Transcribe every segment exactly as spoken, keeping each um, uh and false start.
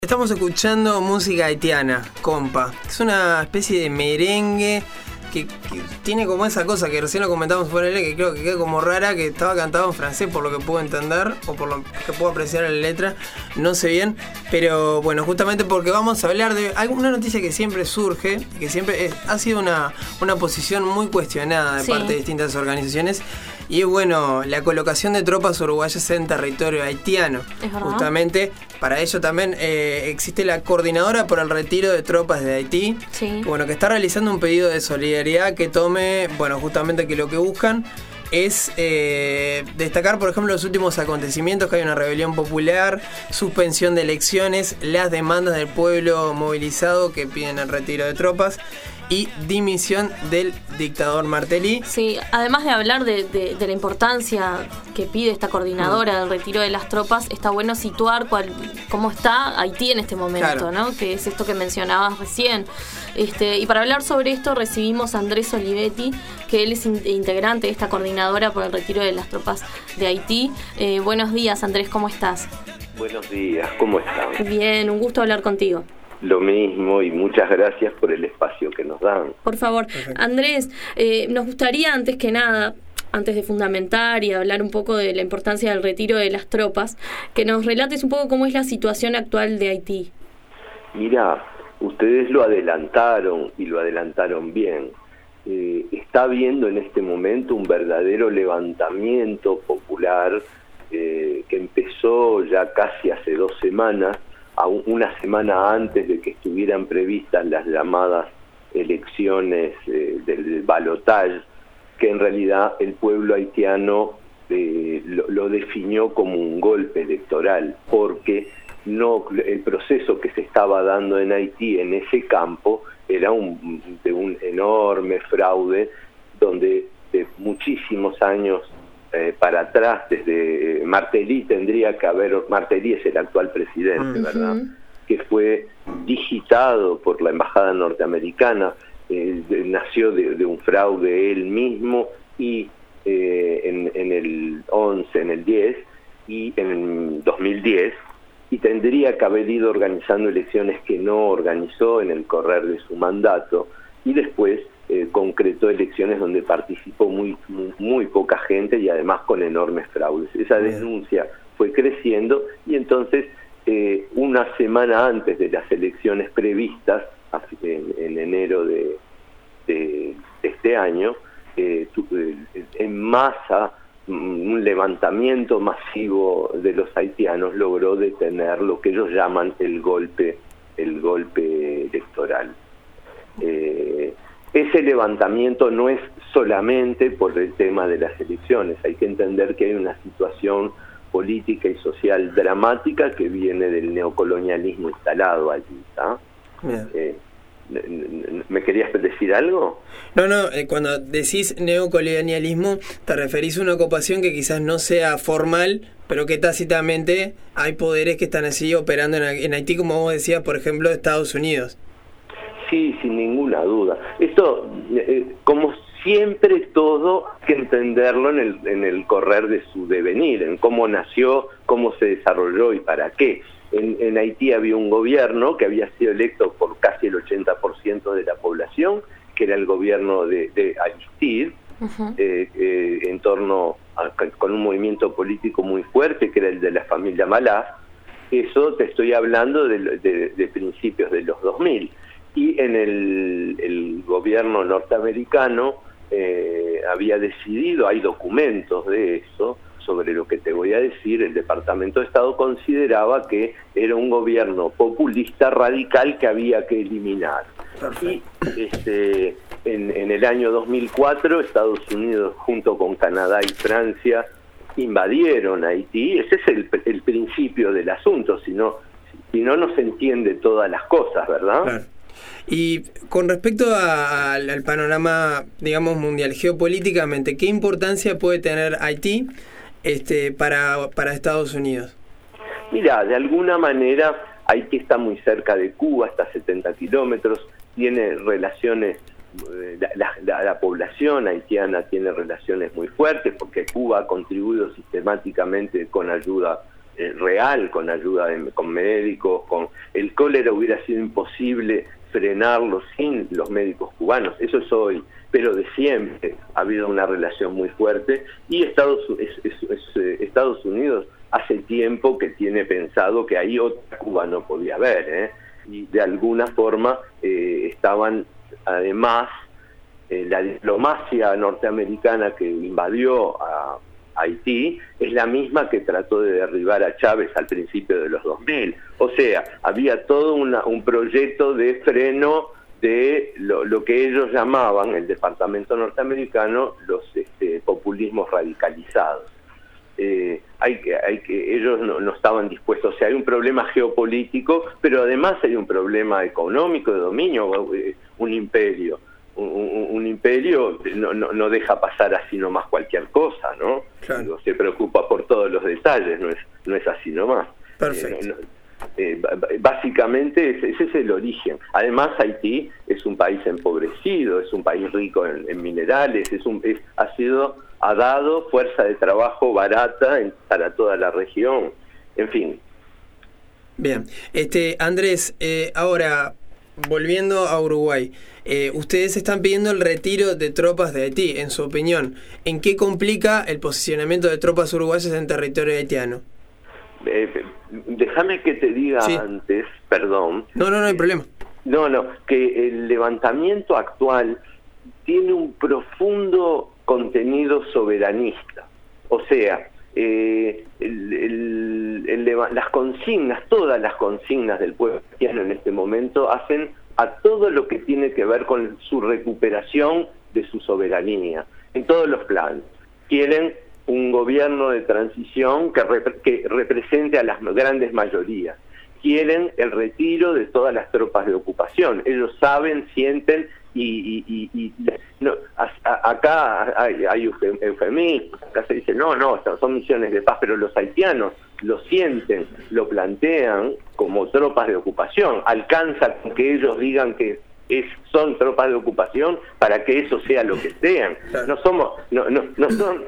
Estamos escuchando música haitiana, compa. Es una especie de merengue que, que tiene como esa cosa que recién lo comentamos por él, que creo que queda como rara, que estaba cantado en francés por lo que puedo entender, o por lo que puedo apreciar en la letra, no sé bien, pero bueno, justamente porque vamos a hablar de alguna noticia que siempre surge, que siempre es, ha sido una, una posición muy cuestionada de sí. parte de distintas organizaciones, y es bueno, la colocación de tropas uruguayas en territorio haitiano. Justamente para ello también eh, existe la Coordinadora por el Retiro de Tropas de Haití, sí. bueno, que está realizando un pedido de solidaridad que tome, bueno, justamente que lo que buscan es eh, destacar, por ejemplo, los últimos acontecimientos, que hay una rebelión popular, suspensión de elecciones, las demandas del pueblo movilizado que piden el retiro de tropas y dimisión del dictador Martelly. Sí, además de hablar de, de, de la importancia que pide esta coordinadora del retiro de las tropas, está bueno situar cuál, cómo está Haití en este momento, claro. ¿no? Que es esto que mencionabas recién. Este, y para hablar sobre esto recibimos a Andrés Olivetti, que él es in- integrante de esta coordinadora por el retiro de las tropas de Haití. Eh, buenos días, Andrés, ¿cómo estás? Buenos días, ¿cómo están? Bien, un gusto hablar contigo. Lo mismo, y muchas gracias por el espacio que nos dan. Por favor, Perfecto. Andrés, eh, nos gustaría antes que nada, antes de fundamentar y hablar un poco de la importancia del retiro de las tropas, que nos relates un poco cómo es la situación actual de Haití. Mira, ustedes lo adelantaron y lo adelantaron bien. Eh, está habiendo en este momento un verdadero levantamiento popular eh, que empezó ya casi hace dos semanas, a una semana antes de que estuvieran previstas las llamadas elecciones eh, del balotaje, que en realidad el pueblo haitiano eh, lo, lo definió como un golpe electoral, porque no el proceso que se estaba dando en Haití en ese campo era un, de un enorme fraude, donde de muchísimos años Eh, para atrás, desde Martelly tendría que haber, Martelly es el actual presidente, uh-huh. ¿verdad? Que fue digitado por la embajada norteamericana, eh, de, nació de, de un fraude él mismo, y eh, en, en el once, en el diez, y en el dos mil diez, y tendría que haber ido organizando elecciones que no organizó en el correr de su mandato, y después Eh, concretó elecciones donde participó muy, muy muy poca gente y además con enormes fraudes. Esa denuncia fue creciendo, y entonces eh, una semana antes de las elecciones previstas en, en enero de, de, de este año, eh, tu, eh, en masa un levantamiento masivo de los haitianos logró detener lo que ellos llaman el golpe el golpe electoral. Eh, Ese levantamiento no es solamente por el tema de las elecciones, hay que entender que hay una situación política y social dramática que viene del neocolonialismo instalado allí, ¿tá? Eh, ¿Me querías decir algo? No, no, eh, cuando decís neocolonialismo te referís a una ocupación que quizás no sea formal, pero que tácitamente hay poderes que están así operando en, en Haití, como vos decías, por ejemplo, Estados Unidos. Sí, sin ninguna duda. Esto, eh, como siempre, todo hay que entenderlo en el, en el correr de su devenir, en cómo nació, cómo se desarrolló y para qué. En, en Haití había un gobierno que había sido electo por casi el ochenta por ciento de la población, que era el gobierno de, de Aristide, uh-huh. eh, eh, en torno a, con un movimiento político muy fuerte, que era el de la familia Malaf. Eso te estoy hablando de, de, de principios de los dos mil. Y en el, el gobierno norteamericano eh, había decidido, hay documentos de eso, sobre lo que te voy a decir, el Departamento de Estado consideraba que era un gobierno populista radical que había que eliminar. Perfecto. Y este, en, en el año dos mil cuatro, Estados Unidos junto con Canadá y Francia invadieron Haití. Ese es el, el principio del asunto, si no, si no, no se entiende todas las cosas, ¿verdad? Claro. Y con respecto a, a, al panorama, digamos, mundial, geopolíticamente, ¿qué importancia puede tener Haití este, para, para Estados Unidos? Mira, de alguna manera Haití está muy cerca de Cuba, está a setenta kilómetros, tiene relaciones, la, la, la población haitiana tiene relaciones muy fuertes, porque Cuba ha contribuido sistemáticamente con ayuda eh, real, con ayuda de, con médicos, con el cólera hubiera sido imposible frenarlo sin los médicos cubanos, eso es hoy, pero de siempre ha habido una relación muy fuerte y Estados, es, es, es, eh, Estados Unidos hace tiempo que tiene pensado que ahí otra Cuba no podía haber, ¿eh? Y de alguna forma eh, estaban además eh, la diplomacia norteamericana que invadió a Haití es la misma que trató de derribar a Chávez al principio de los dos mil. O sea, había todo una, un proyecto de freno de lo, lo que ellos llamaban, el Departamento norteamericano, los este, populismos radicalizados. Eh, hay que, hay que, ellos no, no estaban dispuestos. O sea, hay un problema geopolítico, pero además hay un problema económico de dominio, un imperio. Un, un, un imperio no, no, no deja pasar así nomás cualquier cosa, ¿no? Claro. Digo, se preocupa por todos los detalles, no es, no es así nomás. Perfecto. Eh, no, eh, básicamente ese, ese es el origen. Además, Haití es un país empobrecido, es un país rico en, en minerales, es un, es, ha sido, ha dado fuerza de trabajo barata en, para toda la región. En fin. Bien, este Andrés, eh, ahora volviendo a Uruguay, eh, ustedes están pidiendo el retiro de tropas de Haití. En su opinión, ¿en qué complica el posicionamiento de tropas uruguayas en territorio haitiano? Eh, déjame que te diga sí. antes, perdón. No, no, no hay problema. No, no, que el levantamiento actual tiene un profundo contenido soberanista. O sea, eh, el, el, el, las consignas, todas las consignas del pueblo haitiano en este momento hacen a todo lo que tiene que ver con su recuperación de su soberanía, en todos los planos. Quieren un gobierno de transición que, rep que represente a las grandes mayorías. Quieren el retiro de todas las tropas de ocupación. Ellos saben, sienten y, y, y, y no, a, a, acá hay, hay eufemismos, acá se dice no, no, son misiones de paz, pero los haitianos lo sienten, lo plantean como tropas de ocupación. Alcanza con que ellos digan que es, son tropas de ocupación para que eso sea lo que sean. No somos, no, no, no son,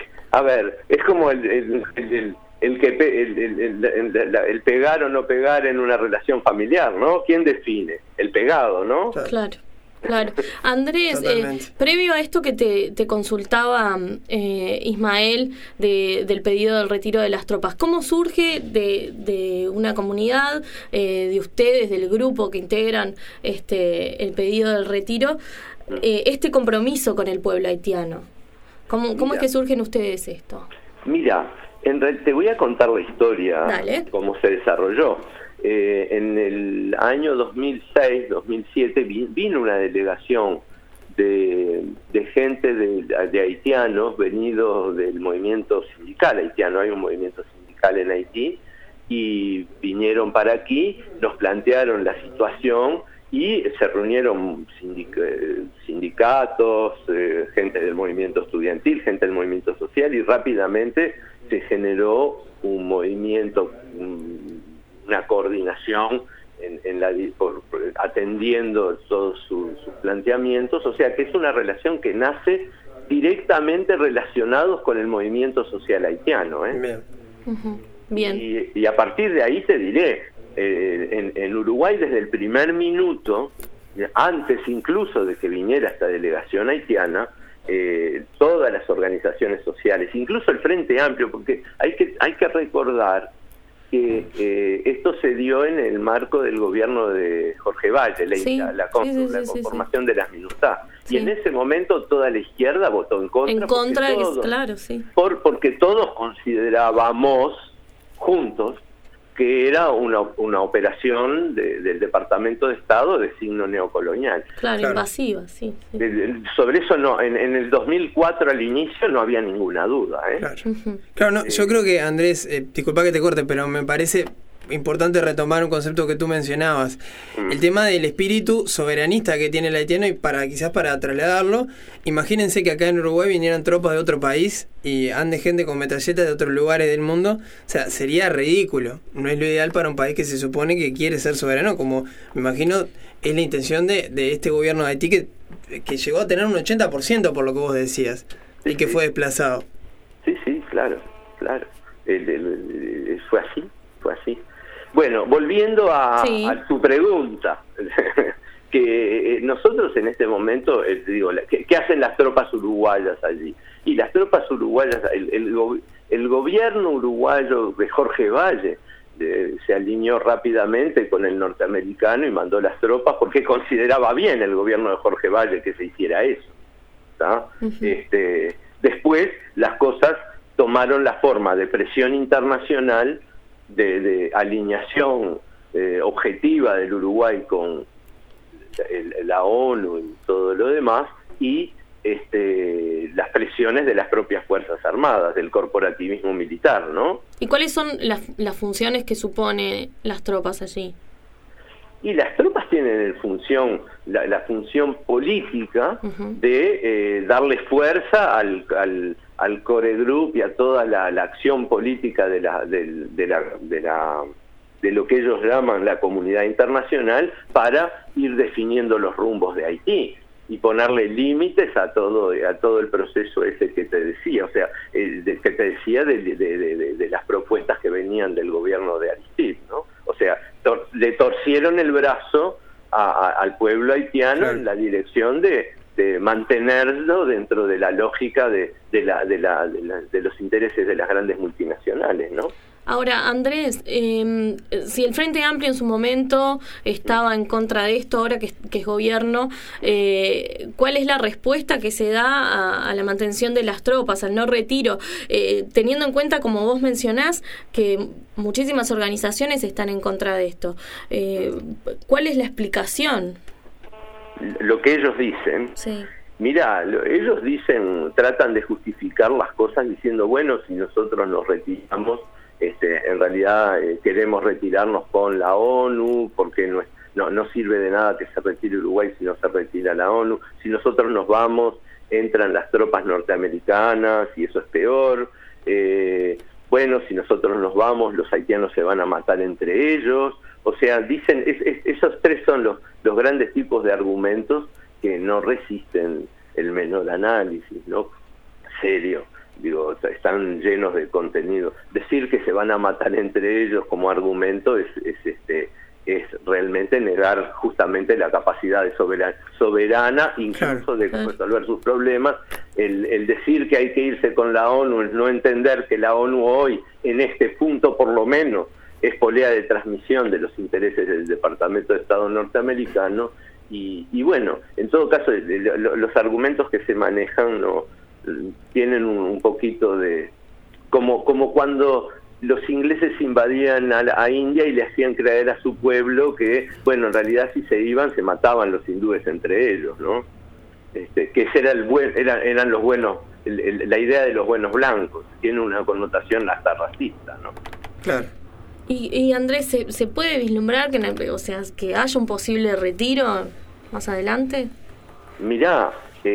a ver, es como el, el, el, el El que pe el, el, el, el, el pegar o no pegar en una relación familiar, ¿no? ¿Quién define? El pegado, ¿no? Claro, claro. Andrés, eh, previo a esto que te, te consultaba eh, Ismael de, del pedido del retiro de las tropas, ¿cómo surge de, de una comunidad, eh, de ustedes, del grupo que integran este el pedido del retiro, eh, este compromiso con el pueblo haitiano? ¿Cómo, cómo es que surge en ustedes esto? Mira, En realidad, te voy a contar la historia, Dale. Cómo se desarrolló. Eh, en el año dos mil seis, dos mil siete, vi, vino una delegación de, de gente de, de haitianos venidos del movimiento sindical haitiano. Hay un movimiento sindical en Haití, y vinieron para aquí, nos plantearon la situación y se reunieron sindic sindicatos, eh, gente del movimiento estudiantil, gente del movimiento social, y rápidamente se generó un movimiento, un, una coordinación en, en la, por, por, atendiendo todos su, sus planteamientos. O sea que es una relación que nace directamente relacionados con el movimiento social haitiano, ¿eh? Bien. Uh-huh. Bien. Y, y a partir de ahí te diré, eh, en, en Uruguay desde el primer minuto, antes incluso de que viniera esta delegación haitiana, eh, todas las organizaciones sociales, incluso el Frente Amplio, porque hay que hay que recordar que eh, esto se dio en el marco del gobierno de Jorge Valle, la, sí, la, la, con, sí, sí, la sí, conformación sí. de las MINUSTAH. Sí. Y en ese momento toda la izquierda votó en contra. En contra, todos, claro, sí. Por, porque todos considerábamos juntos que era una, una operación de, del Departamento de Estado de signo neocolonial. Claro, claro. Invasiva, sí. sí. De, de, sobre eso no, en, en el dos mil cuatro al inicio no había ninguna duda, ¿eh? Claro, uh-huh. claro no, eh, yo creo que Andrés, eh, disculpa que te corte, pero me parece importante retomar un concepto que tú mencionabas, mm. el tema del espíritu soberanista que tiene el haitiano, y para quizás para trasladarlo, imagínense que acá en Uruguay vinieran tropas de otro país y ande gente con metralletas de otros lugares del mundo. O sea, sería ridículo, no es lo ideal para un país que se supone que quiere ser soberano, como me imagino es la intención de, de este gobierno de Haití, que, que llegó a tener un ochenta por ciento por lo que vos decías, sí, y que sí. fue desplazado. Sí, sí, claro, claro. el, el, el, fue así, fue así. Bueno, volviendo a, sí. a tu pregunta, que eh, nosotros en este momento, eh, digo, ¿qué, ¿qué hacen las tropas uruguayas allí? Y las tropas uruguayas, el, el, el gobierno uruguayo de Jorge Valle eh, se alineó rápidamente con el norteamericano y mandó las tropas porque consideraba bien el gobierno de Jorge Valle que se hiciera eso. Uh-huh. Este, después las cosas tomaron la forma de presión internacional, de, de alineación eh, objetiva del Uruguay con el, la ONU y todo lo demás, y este, las presiones de las propias Fuerzas Armadas, del corporativismo militar, ¿no? ¿Y cuáles son las, las funciones que supone las tropas allí? Y las tropas tienen el función, la, la función política uh-huh. de eh, darle fuerza al, al, al core group y a toda la, la acción política de la, de, de, la, de, la, de lo que ellos llaman la comunidad internacional para ir definiendo los rumbos de Haití y ponerle límites a todo a todo el proceso ese que te decía, o sea, el de, que te decía de, de, de, de, de las propuestas que venían del gobierno de Aristide, ¿no? O sea, tor le torcieron el brazo a, a, al pueblo haitiano claro. en la dirección de, de mantenerlo dentro de la lógica de, de, la, de, la, de, la, de los intereses de las grandes multinacionales, ¿no? Ahora, Andrés, eh, si el Frente Amplio en su momento estaba en contra de esto, ahora que, que es gobierno, eh, ¿cuál es la respuesta que se da a, a la mantención de las tropas, al no retiro? Eh, teniendo en cuenta, como vos mencionás, que muchísimas organizaciones están en contra de esto. Eh, ¿Cuál es la explicación? Lo que ellos dicen... Sí. Mira, ellos dicen, tratan de justificar las cosas diciendo, bueno, si nosotros nos retiramos... Este, en realidad eh, queremos retirarnos con la ONU porque no, no, no sirve de nada que se retire Uruguay si no se retira la ONU. Si nosotros nos vamos, entran las tropas norteamericanas y eso es peor. Eh, bueno, si nosotros nos vamos, los haitianos se van a matar entre ellos. O sea, dicen, es, es, esos tres son los, los grandes tipos de argumentos que no resisten el menor análisis, ¿no? Serio. Digo, están llenos de contenido. Decir que se van a matar entre ellos como argumento es, es este es realmente negar justamente la capacidad de soberana, soberana incluso claro, de claro. resolver sus problemas. El, el decir que hay que irse con la ONU es no entender que la ONU hoy, en este punto por lo menos, es polea de transmisión de los intereses del Departamento de Estado norteamericano. Y, y bueno, en todo caso, los argumentos que se manejan no tienen un, un poquito de como como cuando los ingleses invadían a, la, a India y le hacían creer a su pueblo que bueno, en realidad si se iban se mataban los hindúes entre ellos, ¿no? Este, que ese era el buen, eran, eran los buenos, el, el, la idea de los buenos blancos tiene una connotación hasta racista, ¿no? Claro. Y, y Andrés, ¿se, se puede vislumbrar que, o sea, que haya un posible retiro más adelante? Mirá,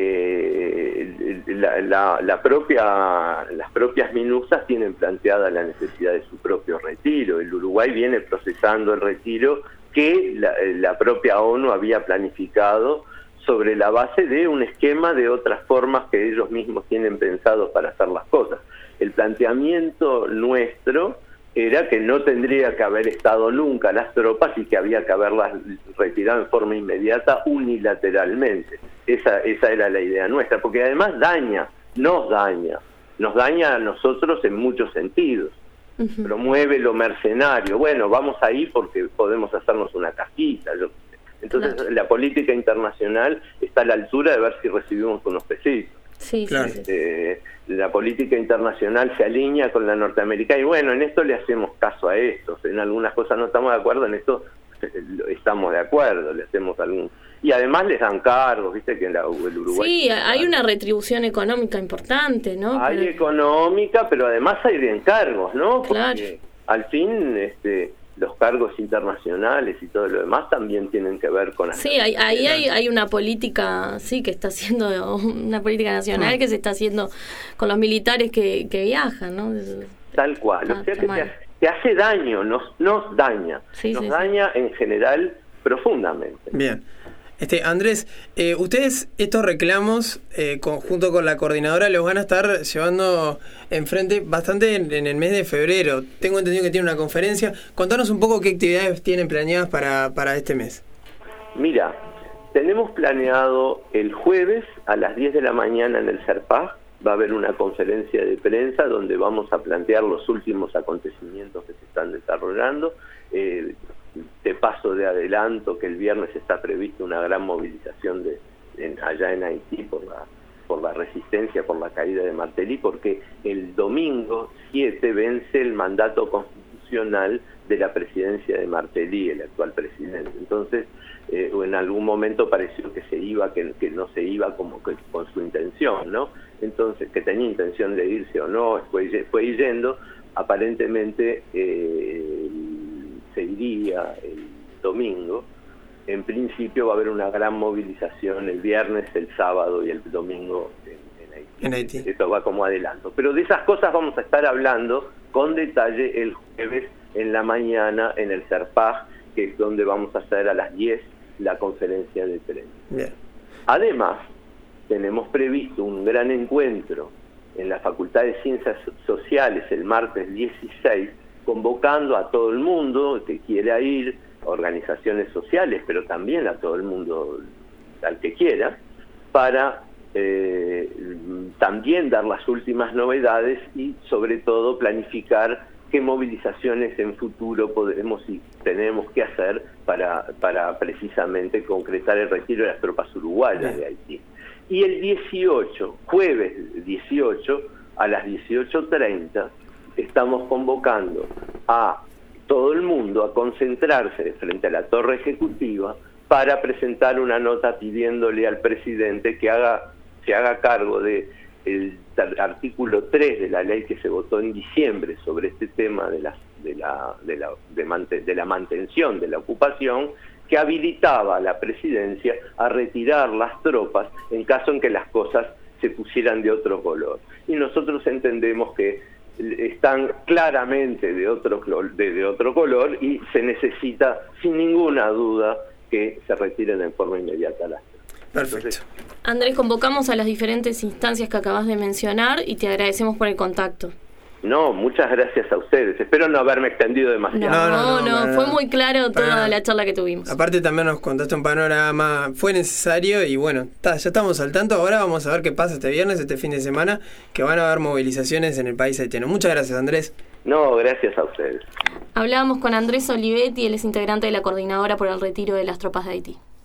Eh, la, la, la propia, las propias MINUSTAs tienen planteada la necesidad de su propio retiro. El Uruguay viene procesando el retiro que la, la propia ONU había planificado sobre la base de un esquema de otras formas que ellos mismos tienen pensados para hacer las cosas. El planteamiento nuestro era que no tendría que haber estado nunca las tropas y que había que haberlas retirado en forma inmediata unilateralmente. Esa, esa era la idea nuestra, porque además daña, nos daña, nos daña a nosotros en muchos sentidos. Uh-huh. Promueve lo mercenario. Bueno, vamos ahí porque podemos hacernos una casquita. Yo, entonces claro. La política internacional está a la altura de ver si recibimos unos pesitos. Sí, claro. sí, sí. Eh, la política internacional se alinea con la norteamericana y bueno, en esto le hacemos caso a estos. En algunas cosas no estamos de acuerdo, en esto estamos de acuerdo, le hacemos algún... Y además les dan cargos, viste que en la, el Uruguay... Sí, hay una retribución económica importante, ¿no? Hay pero... económica, pero además hay de encargos, ¿no? Porque claro. al fin este, los cargos internacionales y todo lo demás también tienen que ver con... Sí, ahí hay, hay, hay una política, sí, que está haciendo, una política nacional sí. que se está haciendo con los militares que, que viajan, ¿no? Tal cual, ah, o sea que te, te hace daño, nos, nos daña, sí, nos sí, daña sí. en general profundamente. Bien. Este, Andrés, eh, ustedes estos reclamos, eh, con, junto con la coordinadora, los van a estar llevando enfrente bastante en, en el mes de febrero. Tengo entendido que tiene una conferencia. Contanos un poco qué actividades tienen planeadas para, para este mes. Mira, tenemos planeado el jueves a las diez de la mañana en el CERPAG, va a haber una conferencia de prensa donde vamos a plantear los últimos acontecimientos que se están desarrollando. Eh, te paso de adelanto que el viernes está prevista una gran movilización de, en, allá en Haití por la, por la resistencia, por la caída de Martelly, porque el domingo siete vence el mandato constitucional de la presidencia de Martelly, el actual presidente. Entonces, eh, en algún momento pareció que se iba, que, que no se iba como que con su intención, ¿no? Entonces, que tenía intención de irse o no, fue, fue yendo, aparentemente eh, se iría el domingo. En principio va a haber una gran movilización el viernes, el sábado y el domingo en, en Haití. En Haití. Esto va como adelanto. Pero de esas cosas vamos a estar hablando con detalle el jueves en la mañana en el CERPAG, que es donde vamos a hacer a las diez la conferencia de prensa. Bien. Además, tenemos previsto un gran encuentro en la Facultad de Ciencias Sociales el martes dieciséis, convocando a todo el mundo que quiera ir, organizaciones sociales, pero también a todo el mundo al que quiera, para eh, también dar las últimas novedades y sobre todo planificar qué movilizaciones en futuro podemos y tenemos que hacer para, para precisamente concretar el retiro de las tropas uruguayas de Haití. Y el dieciocho, jueves dieciocho, a las dieciocho treinta, estamos convocando a todo el mundo a concentrarse frente a la torre ejecutiva para presentar una nota pidiéndole al presidente que haga se haga cargo de el artículo tres de la ley que se votó en diciembre sobre este tema de la de la de la de, mante, de la mantención de la ocupación, que habilitaba a la presidencia a retirar las tropas en caso en que las cosas se pusieran de otro color. Y nosotros entendemos que están claramente de otro, de, de otro color y se necesita sin ninguna duda que se retiren en forma inmediata las tropas. Perfecto. Entonces, Andrés, convocamos a las diferentes instancias que acabas de mencionar y te agradecemos por el contacto. No, muchas gracias a ustedes. Espero no haberme extendido demasiado. No, No, no, no, no, no, fue no. muy claro toda Para- la charla que tuvimos. Aparte también nos contaste un panorama, fue necesario y bueno, ta, ya estamos al tanto. Ahora vamos a ver qué pasa este viernes, este fin de semana, que van a haber movilizaciones en el país haitiano. Muchas gracias, Andrés. No, gracias a ustedes. Hablábamos con Andrés Olivetti, él es integrante de la Coordinadora por el Retiro de las Tropas de Haití.